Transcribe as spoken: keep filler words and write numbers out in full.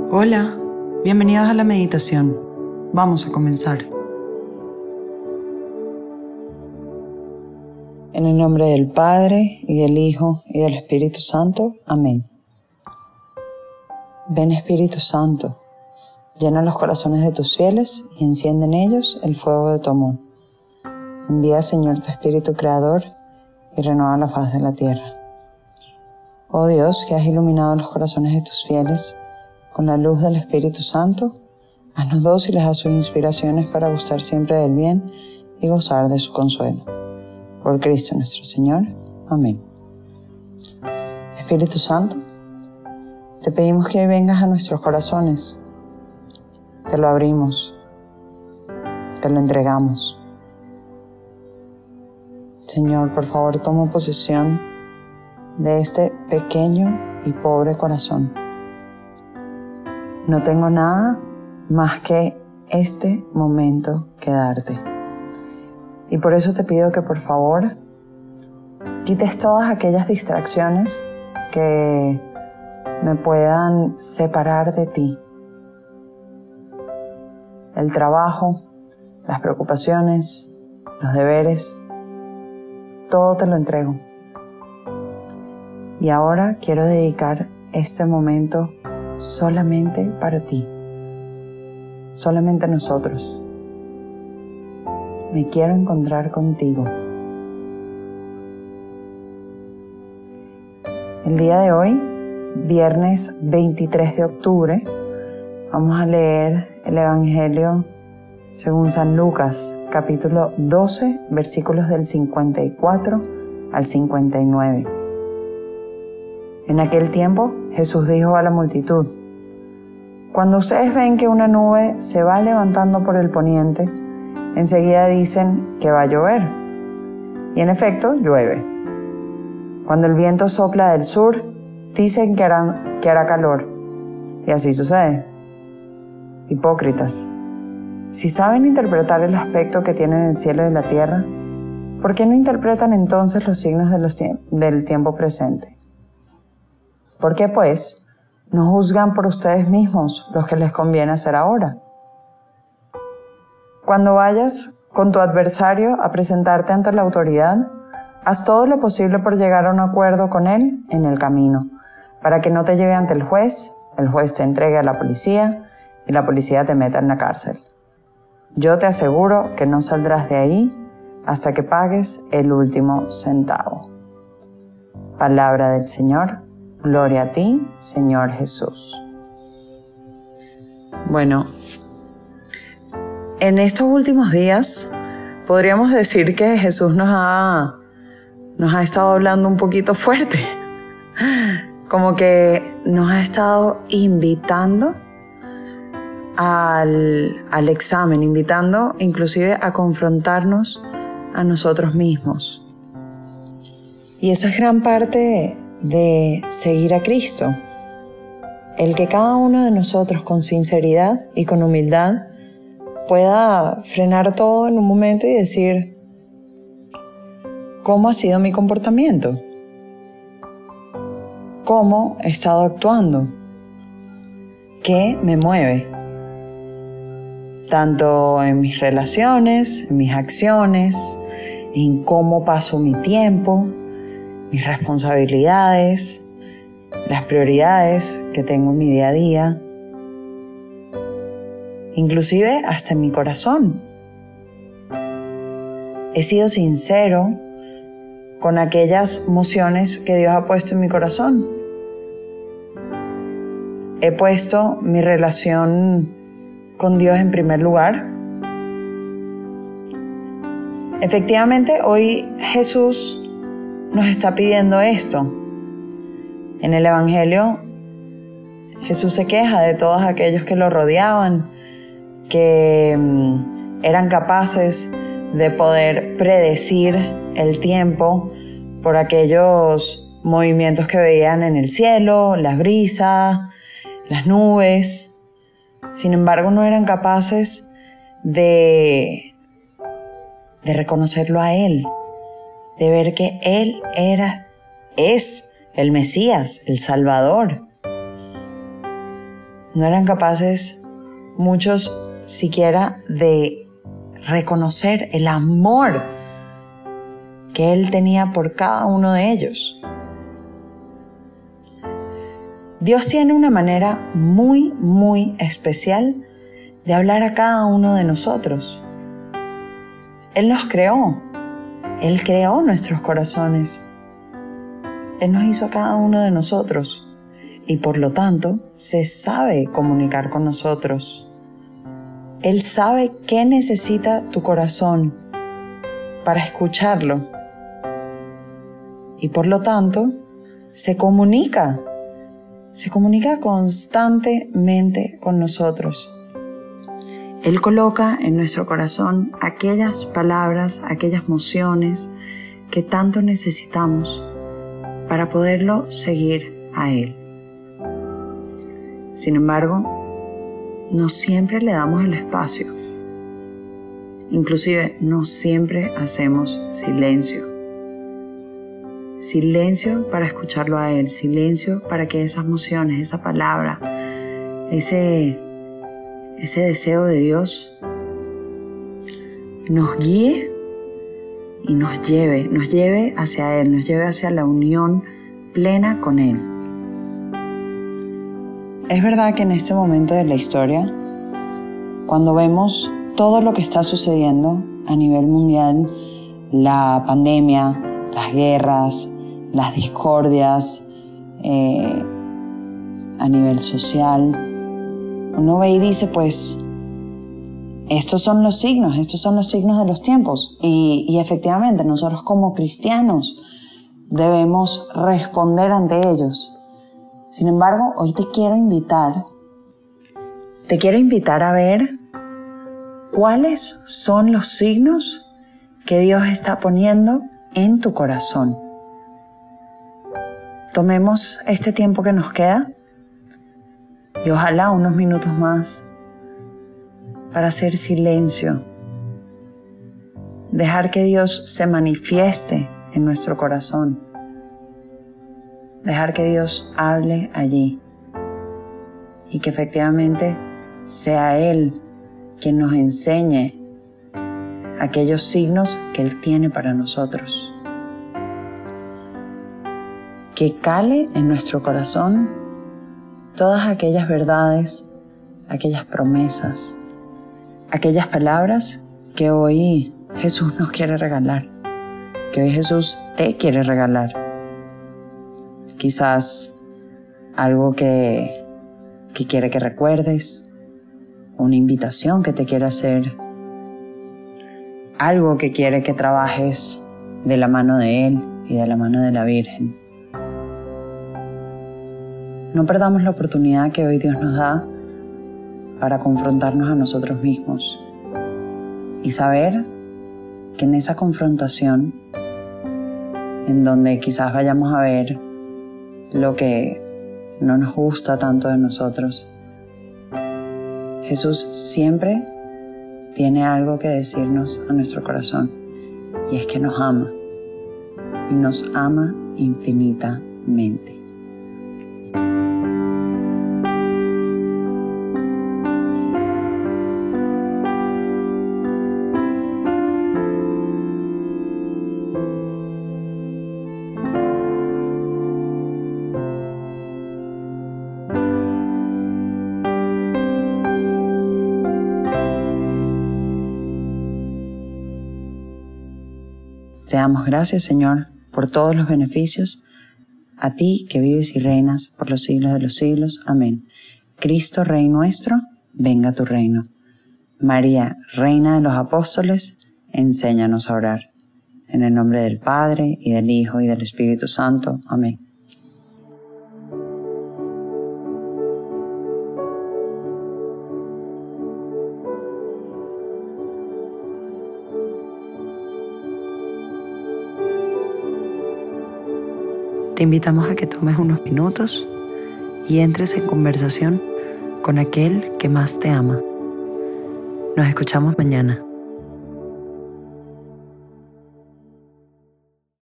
Hola, bienvenidos a la meditación. Vamos a comenzar. En el nombre del Padre, y del Hijo, y del Espíritu Santo. Amén. Ven Espíritu Santo, llena los corazones de tus fieles y enciende en ellos el fuego de tu amor. Envía, Señor, tu Espíritu Creador y renueva la faz de la tierra. Oh Dios, que has iluminado los corazones de tus fieles con la luz del Espíritu Santo, haznos dóciles a sus inspiraciones para gustar siempre del bien y gozar de su consuelo. Por Cristo nuestro Señor. Amén. Espíritu Santo, te pedimos que vengas a nuestros corazones. Te lo abrimos, te lo entregamos. Señor, por favor, toma posesión de este pequeño y pobre corazón. No tengo nada más que este momento que darte. Y por eso te pido que por favor quites todas aquellas distracciones que me puedan separar de ti. El trabajo, las preocupaciones, los deberes, todo te lo entrego. Y ahora quiero dedicar este momento solamente para ti, solamente nosotros. Me quiero encontrar contigo. El día de hoy, viernes veintitrés de octubre, vamos a leer el Evangelio según San Lucas, capítulo doce, versículos del cincuenta y cuatro al cincuenta y nueve. En aquel tiempo, Jesús dijo a la multitud: cuando ustedes ven que una nube se va levantando por el poniente, enseguida dicen que va a llover. Y en efecto, llueve. Cuando el viento sopla del sur, dicen que hará, que hará calor. Y así sucede. Hipócritas, si saben interpretar el aspecto que tienen el cielo y la tierra, ¿por qué no interpretan entonces los signos de los tie- del tiempo presente? ¿Por qué, pues, no juzgan por ustedes mismos lo que les conviene hacer ahora? Cuando vayas con tu adversario a presentarte ante la autoridad, haz todo lo posible por llegar a un acuerdo con él en el camino, para que no te lleve ante el juez, el juez te entregue a la policía y la policía te meta en la cárcel. Yo te aseguro que no saldrás de ahí hasta que pagues el último centavo. Palabra del Señor. Gloria a ti, Señor Jesús. Bueno, en estos últimos días podríamos decir que Jesús nos ha, nos ha estado hablando un poquito fuerte. Como que nos ha estado invitando al, al examen, invitando inclusive a confrontarnos a nosotros mismos. Y eso es gran parte de seguir a Cristo, el que cada uno de nosotros con sinceridad y con humildad pueda frenar todo en un momento y decir: ¿cómo ha sido mi comportamiento? ¿Cómo he estado actuando? ¿Qué me mueve? Tanto en mis relaciones, en mis acciones, en cómo paso mi tiempo, mis responsabilidades, las prioridades que tengo en mi día a día, inclusive hasta en mi corazón. He sido sincero con aquellas emociones que Dios ha puesto en mi corazón. He puesto mi relación con Dios en primer lugar. Efectivamente, hoy Jesús nos está pidiendo esto. En el Evangelio, Jesús se queja de todos aquellos que lo rodeaban, que um, eran capaces de poder predecir el tiempo por aquellos movimientos que veían en el cielo, las brisas, las nubes. Sin embargo, no eran capaces de, de reconocerlo a Él, de ver que Él era, es el Mesías, el Salvador. No eran capaces muchos siquiera de reconocer el amor que Él tenía por cada uno de ellos. Dios tiene una manera muy, muy especial de hablar a cada uno de nosotros. Él nos creó. Él creó nuestros corazones. Él nos hizo a cada uno de nosotros y por lo tanto se sabe comunicar con nosotros. Él sabe qué necesita tu corazón para escucharlo y por lo tanto se comunica, se comunica constantemente con nosotros. Él coloca en nuestro corazón aquellas palabras, aquellas emociones que tanto necesitamos para poderlo seguir a Él. Sin embargo, no siempre le damos el espacio. Inclusive, no siempre hacemos silencio. Silencio para escucharlo a Él, silencio para que esas emociones, esa palabra, ese, ese deseo de Dios nos guíe y nos lleve, nos lleve hacia Él, nos lleve hacia la unión plena con Él. Es verdad que en este momento de la historia, cuando vemos todo lo que está sucediendo a nivel mundial, la pandemia, las guerras, las discordias eh, a nivel social, uno ve y dice, pues, estos son los signos, estos son los signos de los tiempos. Y, y efectivamente, nosotros como cristianos debemos responder ante ellos. Sin embargo, hoy te quiero invitar, te quiero invitar a ver cuáles son los signos que Dios está poniendo en tu corazón. Tomemos este tiempo que nos queda y ojalá unos minutos más para hacer silencio, dejar que Dios se manifieste en nuestro corazón, dejar que Dios hable allí y que efectivamente sea Él quien nos enseñe aquellos signos que Él tiene para nosotros. Que cale en nuestro corazón todas aquellas verdades, aquellas promesas, aquellas palabras que hoy Jesús nos quiere regalar, que hoy Jesús te quiere regalar. Quizás algo que, que quiere que recuerdes, una invitación que te quiere hacer, algo que quiere que trabajes de la mano de Él y de la mano de la Virgen. No perdamos la oportunidad que hoy Dios nos da para confrontarnos a nosotros mismos y saber que en esa confrontación, en donde quizás vayamos a ver lo que no nos gusta tanto de nosotros, Jesús siempre tiene algo que decirnos a nuestro corazón, y es que nos ama, y nos ama infinitamente. Te damos gracias, Señor, por todos los beneficios, a ti que vives y reinas por los siglos de los siglos. Amén. Cristo, Rey nuestro, venga a tu reino. María, Reina de los Apóstoles, enséñanos a orar. En el nombre del Padre, y del Hijo, y del Espíritu Santo. Amén. Te invitamos a que tomes unos minutos y entres en conversación con aquel que más te ama. Nos escuchamos mañana.